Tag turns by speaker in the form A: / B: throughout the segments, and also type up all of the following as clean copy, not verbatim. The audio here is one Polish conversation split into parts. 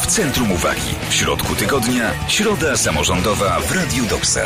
A: W centrum uwagi. W środku tygodnia. Środa samorządowa w Radiu Doksa.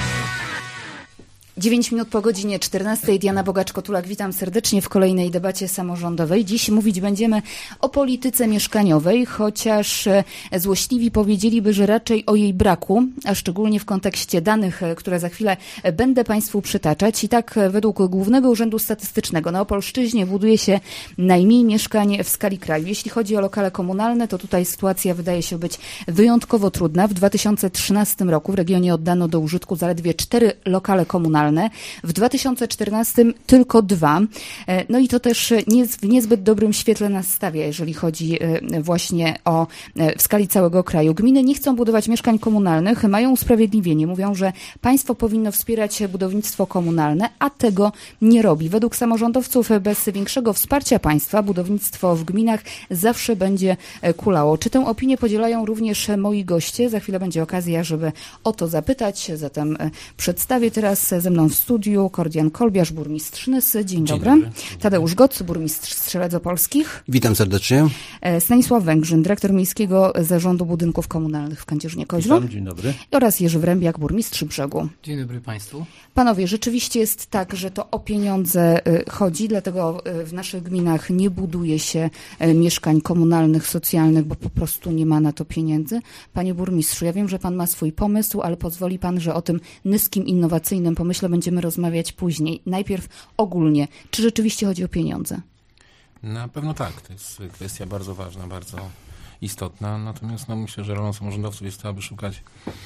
B: 9 minut po godzinie 14. Diana Bogacz-Kotulak, witam serdecznie w kolejnej debacie samorządowej. Dziś mówić będziemy o polityce mieszkaniowej, chociaż złośliwi powiedzieliby, że raczej o jej braku, a szczególnie w kontekście danych, które za chwilę będę Państwu przytaczać. I tak według Głównego Urzędu Statystycznego na Opolszczyźnie buduje się najmniej mieszkań w skali kraju. Jeśli chodzi o lokale komunalne, to tutaj sytuacja wydaje się być wyjątkowo trudna. W 2013 roku w regionie oddano do użytku zaledwie 4 lokale komunalne. W 2014 tylko 2. No i to też w niezbyt dobrym świetle nas stawia, jeżeli chodzi właśnie o w skali całego kraju. Gminy nie chcą budować mieszkań komunalnych, mają usprawiedliwienie. Mówią, że państwo powinno wspierać budownictwo komunalne, a tego nie robi. Według samorządowców bez większego wsparcia państwa budownictwo w gminach zawsze będzie kulało. Czy tę opinię podzielają również moi goście? Za chwilę będzie okazja, żeby o to zapytać. Zatem przedstawię teraz ze mną w studiu Kordian Kolbiarz, burmistrz Nysy. Dzień dobry. Tadeusz Goc, burmistrz Strzelec Opolskich.
C: Witam serdecznie.
B: Stanisław Węgrzyn, dyrektor Miejskiego Zarządu Budynków Komunalnych w Kędzierzynie-Koźlu.
D: Witam, dzień dobry.
B: Oraz Jerzy Wrębiak, burmistrz Brzegu.
E: Dzień dobry Państwu.
B: Panowie, rzeczywiście jest tak, że to o pieniądze chodzi, dlatego w naszych gminach nie buduje się mieszkań komunalnych, socjalnych, bo po prostu nie ma na to pieniędzy. Panie burmistrzu, ja wiem, że pan ma swój pomysł, ale pozwoli pan, że o tym nyskim, innowacyjnym pomyśle będziemy rozmawiać później. Najpierw ogólnie, czy rzeczywiście chodzi o pieniądze?
D: Na pewno tak. To jest kwestia bardzo ważna, bardzo istotna. Natomiast myślę, że rolą samorządowców jest to, aby szukać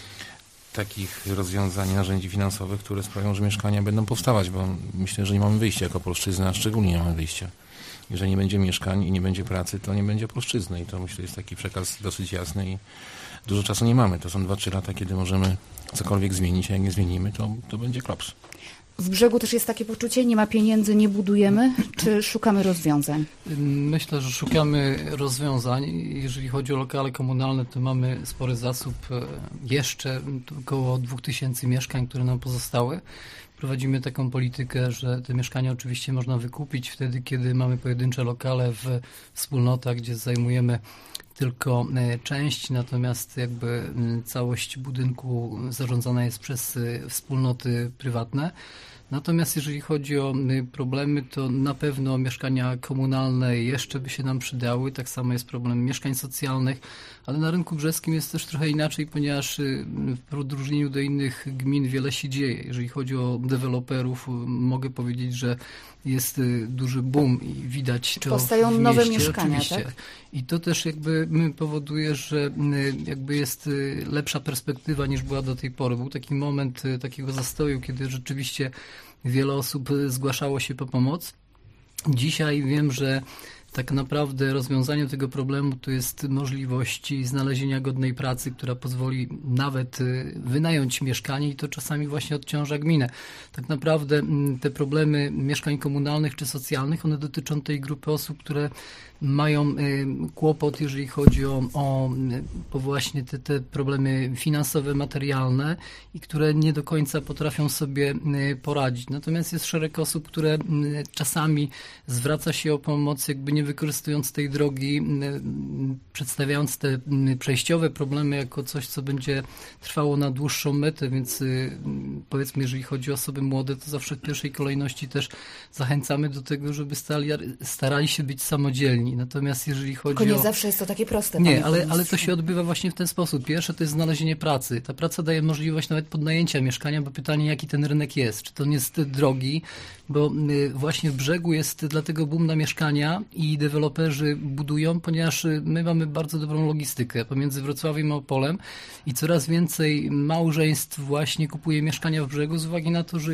D: takich rozwiązań, narzędzi finansowych, które sprawią, że mieszkania będą powstawać, bo myślę, że nie mamy wyjścia jako Opolszczyzna, a szczególnie nie mamy wyjścia. Jeżeli nie będzie mieszkań i nie będzie pracy, to nie będzie Opolszczyzny i to myślę jest taki przekaz dosyć jasny i dużo czasu nie mamy. To są 2-3 lata, kiedy możemy cokolwiek zmienić, a jak nie zmienimy, to będzie klops.
B: W Brzegu też jest takie poczucie, nie ma pieniędzy, nie budujemy, czy szukamy rozwiązań?
E: Myślę, że szukamy rozwiązań. Jeżeli chodzi o lokale komunalne, to mamy spory zasób, jeszcze około 2000 mieszkań, które nam pozostały. Prowadzimy taką politykę, że te mieszkania oczywiście można wykupić wtedy, kiedy mamy pojedyncze lokale w wspólnotach, gdzie zajmujemy tylko część, natomiast jakby całość budynku zarządzana jest przez wspólnoty prywatne. Natomiast jeżeli chodzi o problemy, to na pewno mieszkania komunalne jeszcze by się nam przydały. Tak samo jest problem mieszkań socjalnych, ale na rynku brzeskim jest też trochę inaczej, ponieważ w odróżnieniu do innych gmin wiele się dzieje. Jeżeli chodzi o deweloperów, mogę powiedzieć, że jest duży boom i widać to
B: powstają
E: w mieście,
B: nowe mieszkania,
E: oczywiście. Tak? I to też jakby powoduje, że jakby jest lepsza perspektywa niż była do tej pory. Był taki moment takiego zastoju, kiedy rzeczywiście wiele osób zgłaszało się po pomoc. Dzisiaj wiem, że tak naprawdę rozwiązaniem tego problemu to jest możliwość znalezienia godnej pracy, która pozwoli nawet wynająć mieszkanie i to czasami właśnie odciąża gminę. Tak naprawdę te problemy mieszkań komunalnych czy socjalnych, one dotyczą tej grupy osób, które mają kłopot, jeżeli chodzi o właśnie te problemy finansowe, materialne i które nie do końca potrafią sobie poradzić. Natomiast jest szereg osób, które czasami zwraca się o pomoc, jakby nie wykorzystując tej drogi, przedstawiając te przejściowe problemy jako coś, co będzie trwało na dłuższą metę, więc powiedzmy, jeżeli chodzi o osoby młode, to zawsze w pierwszej kolejności też zachęcamy do tego, żeby starali się być samodzielni. Natomiast jeżeli chodzi
B: Tylko nie zawsze jest to takie proste.
E: Nie, ale to się odbywa właśnie w ten sposób. Pierwsze to jest znalezienie pracy. Ta praca daje możliwość nawet podnajęcia mieszkania, bo pytanie, jaki ten rynek jest. Czy to nie jest drogi, bo właśnie w Brzegu jest dlatego boom na mieszkania i deweloperzy budują, ponieważ my mamy bardzo dobrą logistykę pomiędzy Wrocławiem a Opolem i coraz więcej małżeństw właśnie kupuje mieszkania w Brzegu z uwagi na to, że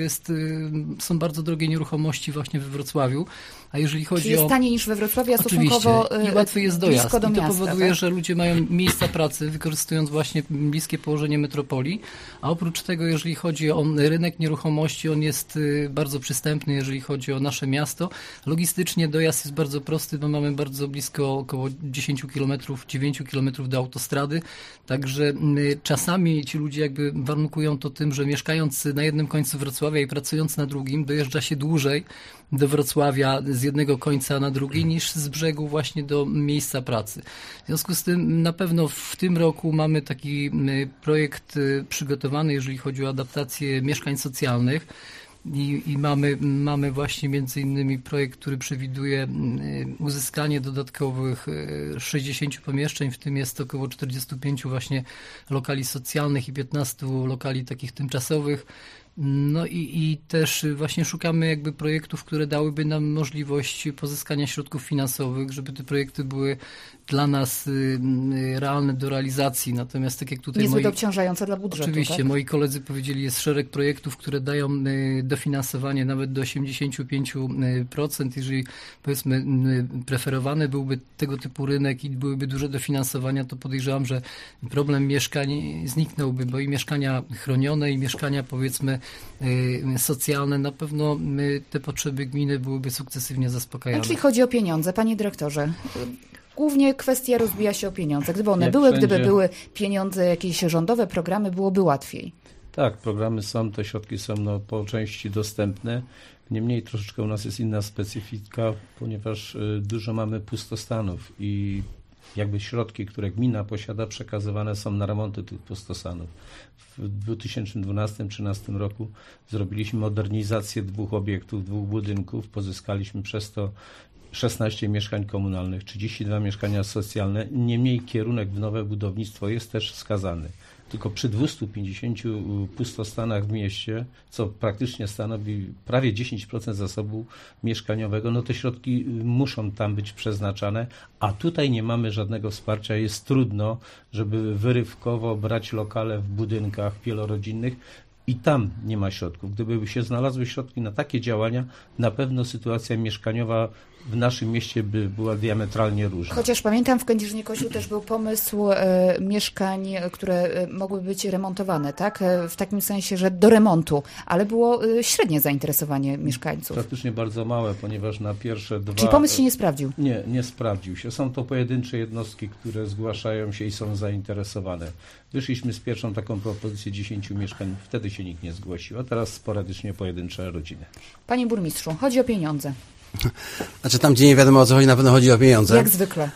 E: są bardzo drogie nieruchomości właśnie we Wrocławiu. A jeżeli chodzi
B: Czyli jest taniej niż we Wrocławiu, a stosunkowo
E: i łatwy jest dojazd.
B: Do miasta,
E: I to powoduje,
B: tak?
E: że ludzie mają miejsca pracy, wykorzystując właśnie bliskie położenie metropolii. A oprócz tego, jeżeli chodzi o rynek nieruchomości, on jest bardzo przystępny, jeżeli chodzi o nasze miasto. Logistycznie dojazd jest bardzo prosty. z tym mamy bardzo blisko, około 10 km, 9 km do autostrady, także czasami ci ludzie jakby warunkują to tym, że mieszkając na jednym końcu Wrocławia i pracując na drugim, dojeżdża się dłużej do Wrocławia z jednego końca na drugi niż z brzegu właśnie do miejsca pracy. W związku z tym na pewno w tym roku mamy taki projekt przygotowany, jeżeli chodzi o adaptację mieszkań socjalnych. I mamy właśnie między innymi projekt, który przewiduje uzyskanie dodatkowych 60 pomieszczeń, w tym jest około 45 właśnie lokali socjalnych i 15 lokali takich tymczasowych. No i też właśnie szukamy jakby projektów, które dałyby nam możliwość pozyskania środków finansowych, żeby te projekty były dla nas realne do realizacji. Natomiast tak jak tutaj
B: niezbyt obciążające dla budżetu.
E: Oczywiście,
B: tak?
E: moi koledzy powiedzieli, jest szereg projektów, które dają dofinansowanie nawet do 85%. Jeżeli powiedzmy preferowany byłby tego typu rynek i byłyby duże dofinansowania, to podejrzewam, że problem mieszkań zniknąłby, bo i mieszkania chronione, i mieszkania powiedzmy socjalne, na pewno te potrzeby gminy byłyby sukcesywnie zaspokajane.
B: Czyli chodzi o pieniądze, panie dyrektorze. Głównie kwestia rozbija się o pieniądze. Gdyby one gdyby były pieniądze, jakieś rządowe programy, byłoby łatwiej.
C: Tak, programy są, te środki są po części dostępne. Niemniej troszeczkę u nas jest inna specyfika, ponieważ dużo mamy pustostanów i jakby środki, które gmina posiada, przekazywane są na remonty tych pustostanów. W 2012-2013 roku zrobiliśmy modernizację 2 obiektów, 2 budynków, pozyskaliśmy przez to 16 mieszkań komunalnych, 32 mieszkania socjalne. Niemniej kierunek w nowe budownictwo jest też wskazany. Tylko przy 250 pustostanach w mieście, co praktycznie stanowi prawie 10% zasobu mieszkaniowego, no te środki muszą tam być przeznaczane, a tutaj nie mamy żadnego wsparcia. Jest trudno, żeby wyrywkowo brać lokale w budynkach wielorodzinnych i tam nie ma środków. Gdyby się znalazły środki na takie działania, na pewno sytuacja mieszkaniowa w naszym mieście by była diametralnie różna.
B: Chociaż pamiętam, w Kędzierzynie-Koźlu też był pomysł mieszkań, które mogły być remontowane, tak? W takim sensie, że do remontu, ale było średnie zainteresowanie mieszkańców.
C: Praktycznie bardzo małe, ponieważ na pierwsze 2...
B: Czyli pomysł się nie sprawdził?
C: Nie sprawdził się. Są to pojedyncze jednostki, które zgłaszają się i są zainteresowane. Wyszliśmy z pierwszą taką propozycję 10 mieszkań, wtedy się nikt nie zgłosił, a teraz sporadycznie pojedyncze rodziny.
B: Panie burmistrzu, chodzi o pieniądze.
F: Znaczy tam, gdzie nie wiadomo o co chodzi, na pewno chodzi o pieniądze.
B: Jak zwykle.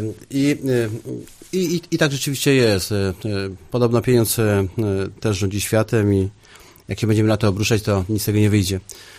F: I tak rzeczywiście jest. Podobno pieniądz też rządzi światem i jak się będziemy na to obruszać, to nic z tego nie wyjdzie.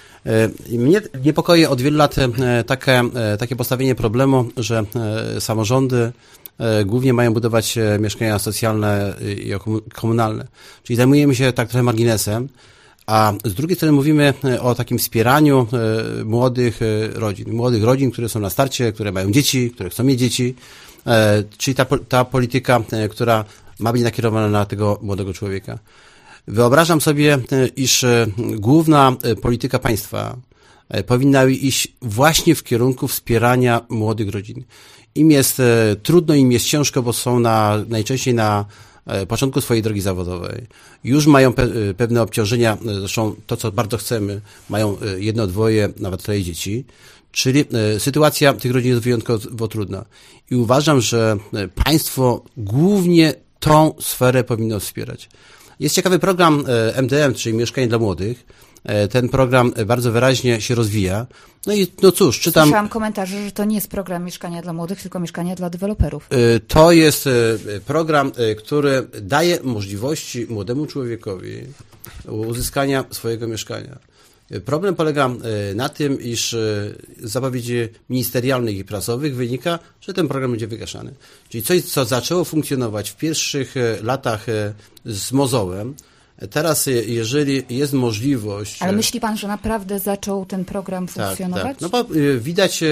F: Mnie niepokoi od wielu lat takie postawienie problemu, że samorządy głównie mają budować mieszkania socjalne i komunalne. Czyli zajmujemy się tak trochę marginesem, a z drugiej strony mówimy o takim wspieraniu młodych rodzin, które są na starcie, które mają dzieci, które chcą mieć dzieci, czyli ta polityka, która ma być nakierowana na tego młodego człowieka. Wyobrażam sobie, iż główna polityka państwa powinna iść właśnie w kierunku wspierania młodych rodzin. Im jest trudno, im jest ciężko, bo są najczęściej na początku swojej drogi zawodowej. Już mają pewne obciążenia, zresztą to, co bardzo chcemy, mają 1, 2, nawet 3 dzieci. Czyli sytuacja tych rodzin jest wyjątkowo trudna. I uważam, że państwo głównie tą sferę powinno wspierać. Jest ciekawy program MDM, czyli Mieszkanie dla Młodych. Ten program bardzo wyraźnie się rozwija. No i no cóż, czytam...
B: Słyszałam komentarze, że to nie jest program Mieszkania dla Młodych, tylko Mieszkania dla deweloperów.
F: To jest program, który daje możliwości młodemu człowiekowi uzyskania swojego mieszkania. Problem polega na tym, iż z zapowiedzi ministerialnych i prasowych wynika, że ten program będzie wygaszany. Czyli coś, co zaczęło funkcjonować w pierwszych latach z mozołem, teraz, jeżeli jest możliwość...
B: Ale myśli pan, że naprawdę zaczął ten program funkcjonować?
F: Tak. No bo widać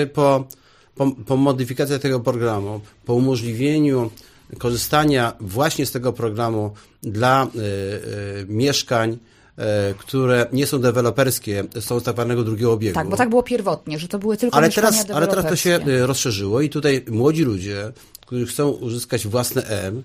F: po modyfikacji tego programu, po umożliwieniu korzystania właśnie z tego programu dla mieszkań, które nie są deweloperskie, są z tak zwanego drugiego obiegu.
B: Tak, bo tak było pierwotnie, że to były tylko mieszkania deweloperskie. Ale teraz to się rozszerzyło i tutaj młodzi ludzie, którzy chcą uzyskać własne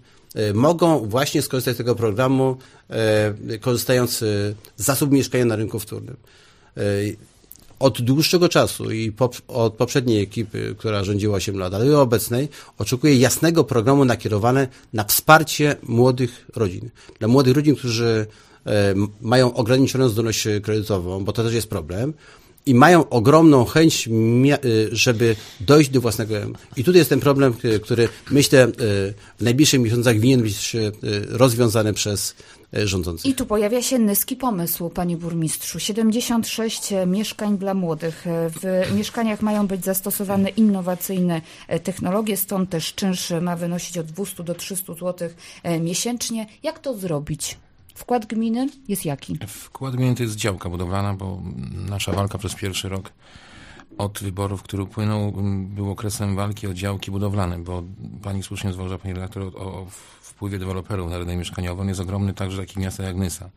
B: mogą właśnie skorzystać z tego programu, korzystając z zasobów mieszkania na rynku wtórnym.
F: od dłuższego czasu i od poprzedniej ekipy, która rządziła 8 lat, ale i obecnej, oczekuję jasnego programu nakierowane na wsparcie młodych rodzin. Dla młodych rodzin, którzy mają ograniczoną zdolność kredytową, bo to też jest problem, i mają ogromną chęć, żeby dojść do własnego. I tutaj jest ten problem, który myślę w najbliższych miesiącach winien być rozwiązany przez rządzących.
B: I tu pojawia się nyski pomysł, panie burmistrzu. 76 mieszkań dla młodych. W mieszkaniach mają być zastosowane innowacyjne technologie, stąd też czynsz ma wynosić od 200 do 300 zł miesięcznie. Jak to zrobić? Wkład gminy jest jaki?
D: Wkład gminy to jest działka budowlana, bo nasza walka przez pierwszy rok od wyborów, który upłynął, był okresem walki o działki budowlane, bo pani słusznie zauważyła, pani redaktor, o wpływie deweloperów na rynek mieszkaniowy. On jest ogromny także w takich miastach jak Nysa.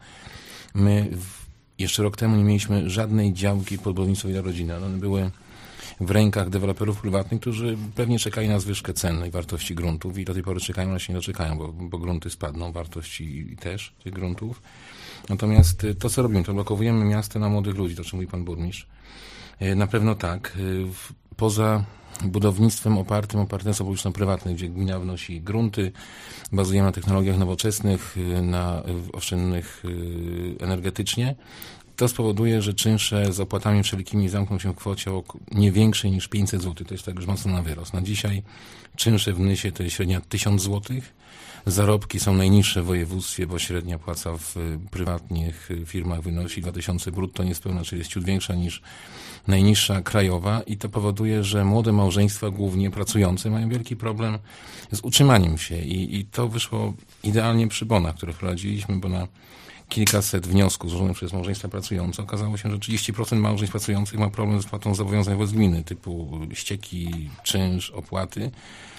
D: My jeszcze rok temu nie mieliśmy żadnej działki pod budownictwo dla rodziny. One były w rękach deweloperów prywatnych, którzy pewnie czekali na zwyżkę cen i wartości gruntów i do tej pory czekają, ale się nie doczekają, bo grunty spadną, wartości też tych gruntów. Natomiast to, co robimy, to blokowujemy miasto na młodych ludzi, to czym mówi pan burmistrz. Na pewno tak. Poza budownictwem opartym o partnerstwo publiczno-prywatne, gdzie gmina wnosi grunty, bazujemy na technologiach nowoczesnych, na oszczędnych energetycznie, to spowoduje, że czynsze z opłatami wszelkimi zamkną się w kwocie nie większej niż 500 zł. To jest tak już mocno na wyrost. Na dzisiaj czynsze w Nysie to jest średnia 1000 zł. Zarobki są najniższe w województwie, bo średnia płaca w prywatnych firmach wynosi 2000 brutto niespełna, czyli jest ciut większa niż najniższa krajowa i to powoduje, że młode małżeństwa, głównie pracujące, mają wielki problem z utrzymaniem się i to wyszło idealnie przy bonach, które wprowadziliśmy, bo na kilkaset wniosków złożonych przez małżeństwa pracujące okazało się, że 30% małżeństw pracujących ma problem z spłatą zobowiązań wobec gminy, typu ścieki, czynsz, opłaty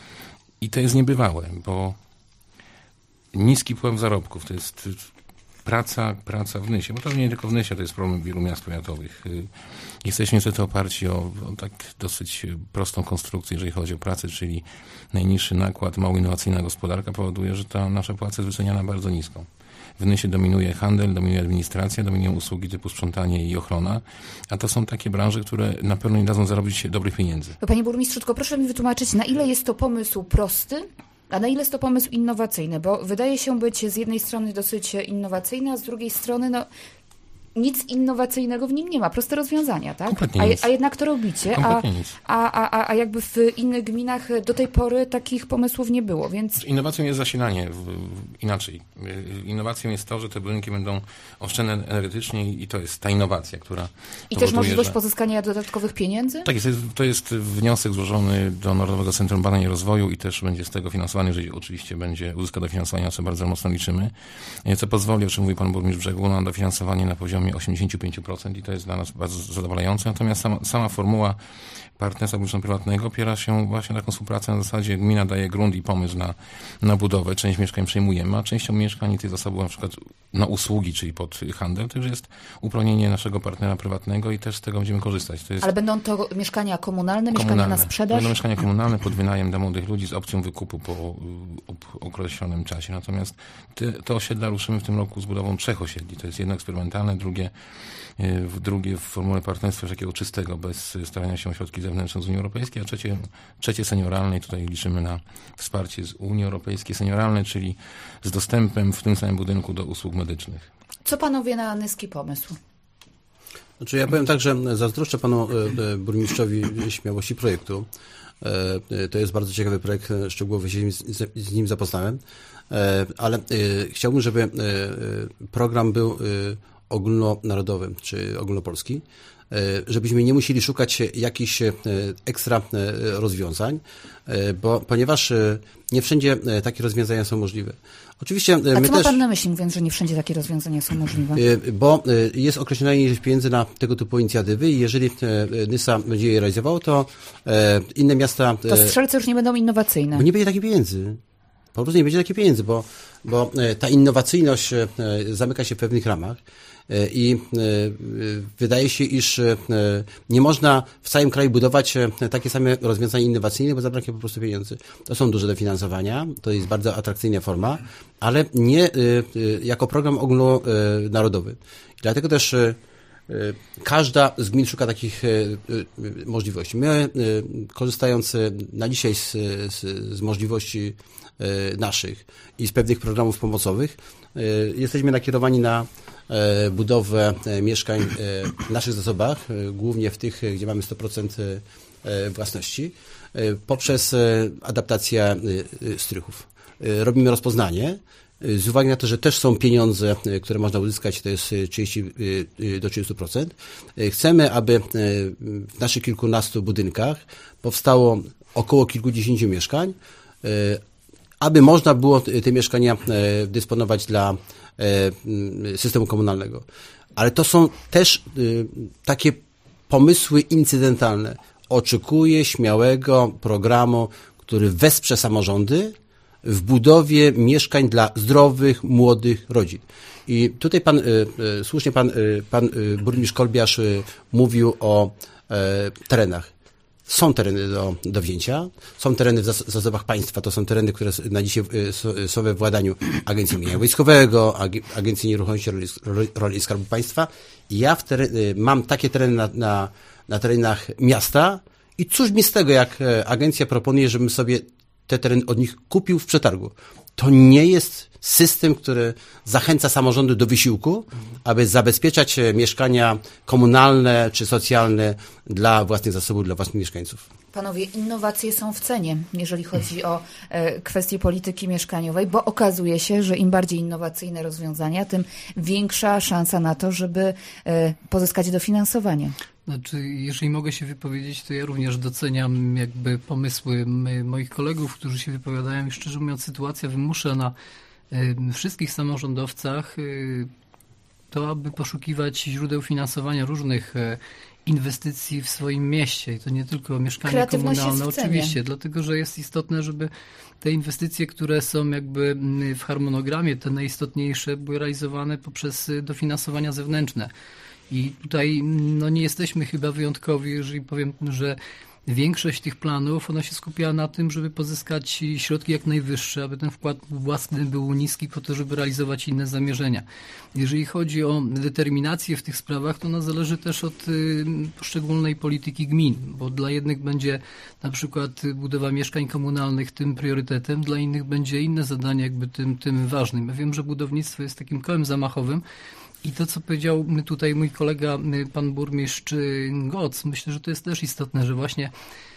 D: i to jest niebywałe, bo niski wpływ zarobków to jest praca w Nysie, bo to nie tylko w Nysie, to jest problem wielu miast powiatowych. Jesteśmy niestety oparci o tak dosyć prostą konstrukcję, jeżeli chodzi o pracę, czyli najniższy nakład, mało innowacyjna gospodarka powoduje, że ta nasza płaca jest wyceniana bardzo nisko. W Nysie dominuje handel, dominuje administracja, dominują usługi typu sprzątanie i ochrona, a to są takie branże, które na pewno nie dadzą zarobić dobrych pieniędzy.
B: Panie burmistrzu, tylko proszę mi wytłumaczyć, na ile jest to pomysł prosty, a na ile jest to pomysł innowacyjny, bo wydaje się być z jednej strony dosyć innowacyjny, a z drugiej strony nic innowacyjnego w nim nie ma. Proste rozwiązania, tak? A jednak to robicie, a jakby w innych gminach do tej pory takich pomysłów nie było, więc...
D: Innowacją jest zasilanie, inaczej. Innowacją jest to, że te budynki będą oszczędne energetycznie i to jest ta innowacja, która
B: I też możliwość pozyskania dodatkowych pieniędzy?
D: Tak, to jest wniosek złożony do Narodowego Centrum Badań i Rozwoju i też będzie z tego finansowany, jeżeli oczywiście uzyska dofinansowanie, na co bardzo mocno liczymy, co pozwoli, o czym mówi pan burmistrz Brzegu, na dofinansowanie na poziomie 85% i to jest dla nas bardzo zadowalające. Natomiast sama formuła partnerstwa publiczno-prywatnego opiera się właśnie na taką współpracę na zasadzie gmina daje grunt i pomysł na budowę, część mieszkań przejmujemy, a częścią mieszkań tych zasobów na przykład na usługi, czyli pod handel, to już jest uprawnienie naszego partnera prywatnego i też z tego będziemy korzystać.
B: Ale będą to mieszkania komunalne, mieszkania na sprzedaż?
D: Będą mieszkania komunalne pod wynajem dla młodych ludzi z opcją wykupu po określonym czasie. Natomiast te osiedla ruszymy w tym roku z budową 3 osiedli. To jest jedno eksperymentalne, drugie w formule partnerstwa takiego czystego, bez starania się o środki zewnętrzne z Unii Europejskiej, a trzecie senioralne i tutaj liczymy na wsparcie z Unii Europejskiej senioralne, czyli z dostępem w tym samym budynku do usług medycznych.
B: Co panowie na nyski pomysł?
F: Znaczy ja powiem tak, że zazdroszczę panu burmistrzowi śmiałości projektu. To jest bardzo ciekawy projekt, szczegółowo się z nim zapoznałem, ale chciałbym, żeby program był ogólnonarodowy czy ogólnopolski, żebyśmy nie musieli szukać jakichś ekstra rozwiązań, ponieważ nie wszędzie takie rozwiązania są możliwe. Oczywiście
B: a co ma pan na myśli, mówiąc, że nie wszędzie takie rozwiązania są możliwe?
F: Bo jest określona ilość pieniędzy na tego typu inicjatywy i jeżeli Nysa będzie je realizowało, to inne miasta...
B: To Strzelce już nie będą innowacyjne.
F: Bo nie będzie takich pieniędzy. Po prostu nie będzie takich pieniędzy, bo ta innowacyjność zamyka się w pewnych ramach i wydaje się, iż nie można w całym kraju budować takie same rozwiązania innowacyjne, bo zabraknie po prostu pieniędzy. To są duże dofinansowania, to jest bardzo atrakcyjna forma, ale nie jako program ogólnonarodowy. Dlatego też Każda z gmin szuka takich możliwości. My, korzystając na dzisiaj z możliwości naszych i z pewnych programów pomocowych, jesteśmy nakierowani na budowę mieszkań w naszych zasobach, głównie w tych, gdzie mamy 100% własności, poprzez adaptację strychów. Robimy rozpoznanie. Z uwagi na to, że też są pieniądze, które można uzyskać, to jest 30 do 30%. Chcemy, aby w naszych kilkunastu budynkach powstało około kilkudziesięciu mieszkań, aby można było te mieszkania dysponować dla systemu komunalnego. Ale to są też takie pomysły incydentalne. Oczekuję śmiałego programu, który wesprze samorządy w budowie mieszkań dla zdrowych, młodych rodzin. I tutaj słusznie pan burmistrz Kolbiarz mówił o terenach. Są tereny do wzięcia, są tereny w zasobach państwa, to są tereny, które na dzisiaj są we władaniu Agencji Mienia Wojskowego, Agencji Nieruchomości Rolnej i Skarbu Państwa. Ja mam takie tereny na terenach miasta i cóż mi z tego, jak agencja proponuje, żebym sobie te tereny od nich kupił w przetargu. To nie jest system, który zachęca samorządy do wysiłku, aby zabezpieczać mieszkania komunalne czy socjalne dla własnych zasobów, dla własnych mieszkańców.
B: Panowie, innowacje są w cenie, jeżeli chodzi o kwestie polityki mieszkaniowej, bo okazuje się, że im bardziej innowacyjne rozwiązania, tym większa szansa na to, żeby pozyskać dofinansowanie.
E: Znaczy, jeżeli mogę się wypowiedzieć, to ja również doceniam jakby pomysły moich kolegów, którzy się wypowiadają i szczerze mówiąc sytuacja wymusza na wszystkich samorządowcach to, aby poszukiwać źródeł finansowania różnych inwestycji w swoim mieście. I to nie tylko mieszkania komunalne, oczywiście, dlatego że jest istotne, żeby te inwestycje, które są jakby w harmonogramie, te najistotniejsze, były realizowane poprzez dofinansowania zewnętrzne. I tutaj nie jesteśmy chyba wyjątkowi, jeżeli powiem, że większość tych planów, ona się skupia na tym, żeby pozyskać środki jak najwyższe, aby ten wkład własny był niski po to, żeby realizować inne zamierzenia. Jeżeli chodzi o determinację w tych sprawach, to ona zależy też od poszczególnej polityki gmin, bo dla jednych będzie na przykład budowa mieszkań komunalnych tym priorytetem, dla innych będzie inne zadanie jakby tym ważnym. Ja wiem, że budownictwo jest takim kołem zamachowym, i to, co powiedział tutaj mój kolega, pan burmistrz Goc, myślę, że to jest też istotne, że właśnie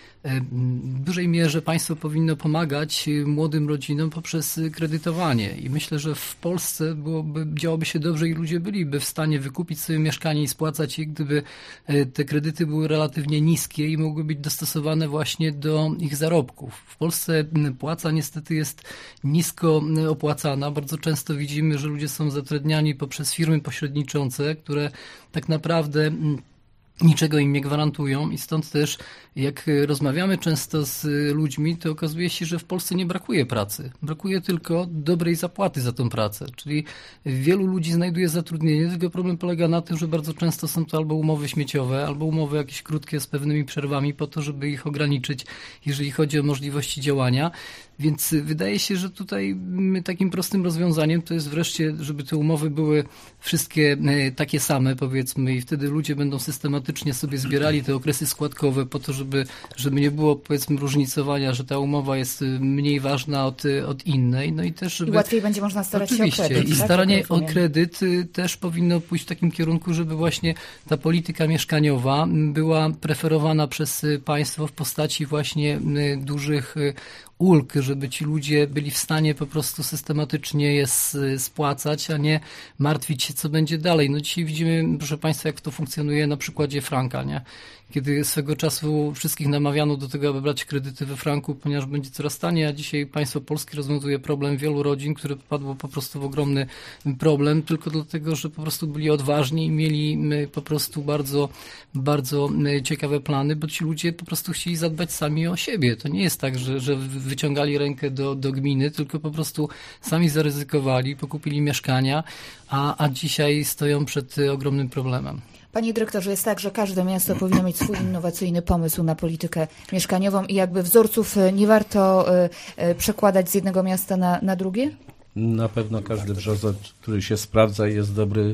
E: w dużej mierze państwo powinno pomagać młodym rodzinom poprzez kredytowanie. I myślę, że w Polsce działoby się dobrze i ludzie byliby w stanie wykupić sobie mieszkanie i spłacać je, gdyby te kredyty były relatywnie niskie i mogły być dostosowane właśnie do ich zarobków. W Polsce płaca niestety jest nisko opłacana. Bardzo często widzimy, że ludzie są zatrudniani poprzez firmy pośredniczące, które tak naprawdę niczego im nie gwarantują i stąd też jak rozmawiamy często z ludźmi, to okazuje się, że w Polsce nie brakuje pracy. Brakuje tylko dobrej zapłaty za tą pracę, czyli wielu ludzi znajduje zatrudnienie, tylko problem polega na tym, że bardzo często są to albo umowy śmieciowe, albo umowy jakieś krótkie z pewnymi przerwami po to, żeby ich ograniczyć, jeżeli chodzi o możliwości działania. Więc wydaje się, że tutaj takim prostym rozwiązaniem to jest wreszcie, żeby te umowy były wszystkie takie same, powiedzmy, i wtedy ludzie będą systematycznie sobie zbierali te okresy składkowe po to, żeby nie było, powiedzmy, różnicowania, że ta umowa jest mniej ważna od innej. No i też, żeby...
B: I łatwiej będzie można starać się o kredyt.
E: I staranie o kredyt też powinno pójść w takim kierunku, żeby właśnie ta polityka mieszkaniowa była preferowana przez państwo w postaci właśnie dużych ulg, żeby ci ludzie byli w stanie po prostu systematycznie je spłacać, a nie martwić się, co będzie dalej. No dzisiaj widzimy, proszę Państwa, jak to funkcjonuje na przykładzie franka, nie? Kiedy swego czasu wszystkich namawiano do tego, aby brać kredyty we franku, ponieważ będzie coraz taniej, a dzisiaj państwo polskie rozwiązuje problem wielu rodzin, które popadło po prostu w ogromny problem, tylko dlatego, że po prostu byli odważni i mieli po prostu bardzo, bardzo ciekawe plany, bo ci ludzie po prostu chcieli zadbać sami o siebie. To nie jest tak, że wyciągali rękę do gminy, tylko po prostu sami zaryzykowali, pokupili mieszkania, a dzisiaj stoją przed ogromnym problemem.
B: Panie dyrektorze, jest tak, że każde miasto powinno mieć swój innowacyjny pomysł na politykę mieszkaniową i jakby wzorców nie warto przekładać z jednego miasta na drugie?
C: Na pewno każdy wzorzec, który się sprawdza i jest dobry,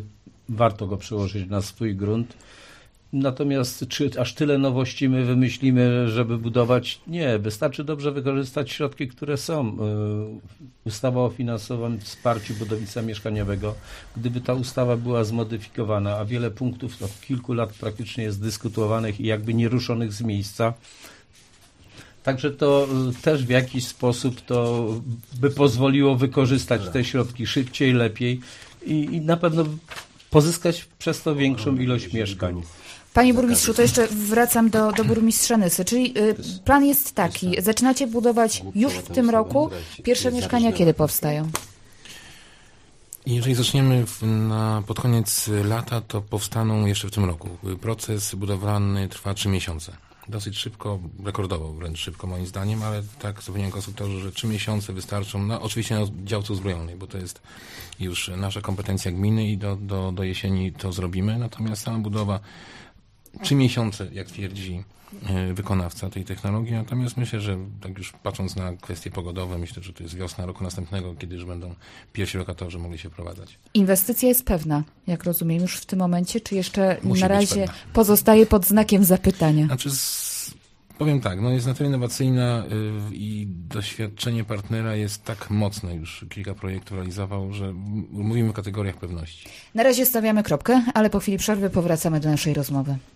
C: warto go przełożyć na swój grunt. Natomiast czy aż tyle nowości my wymyślimy, żeby budować? Nie, wystarczy dobrze wykorzystać środki, które są. Ustawa o finansowym wsparciu budownictwa mieszkaniowego. Gdyby ta ustawa była zmodyfikowana, a wiele punktów od kilku lat praktycznie jest dyskutowanych i jakby nieruszonych z miejsca, także to też w jakiś sposób to by pozwoliło wykorzystać te środki szybciej, lepiej i na pewno pozyskać przez to większą ilość mieszkań.
B: Panie burmistrzu, to jeszcze wracam do burmistrza Nysy. Czyli plan jest taki, zaczynacie budować już w tym roku, pierwsze mieszkania kiedy powstają?
D: Jeżeli zaczniemy pod koniec lata, to powstaną jeszcze w tym roku. Proces budowlany trwa 3 miesiące. Dosyć szybko, rekordowo wręcz szybko moim zdaniem, ale tak zapewniają konsultorzy, że 3 miesiące wystarczą, oczywiście na działce uzbrojonej, bo to jest już nasza kompetencja gminy i do jesieni to zrobimy. Natomiast sama budowa 3 miesiące, jak twierdzi wykonawca tej technologii, natomiast myślę, że tak już patrząc na kwestie pogodowe, myślę, że to jest wiosna roku następnego, kiedy już będą pierwsi lokatorzy mogli się wprowadzać.
B: Inwestycja jest pewna, jak rozumiem, już w tym momencie, czy jeszcze
D: Musi
B: na
D: być
B: razie
D: pewna.
B: pozostaje pod znakiem zapytania?
D: Znaczy, powiem tak, jest na tyle innowacyjna i doświadczenie partnera jest tak mocne, już kilka projektów realizował, że mówimy o kategoriach pewności.
B: Na razie stawiamy kropkę, ale po chwili przerwy powracamy do naszej rozmowy.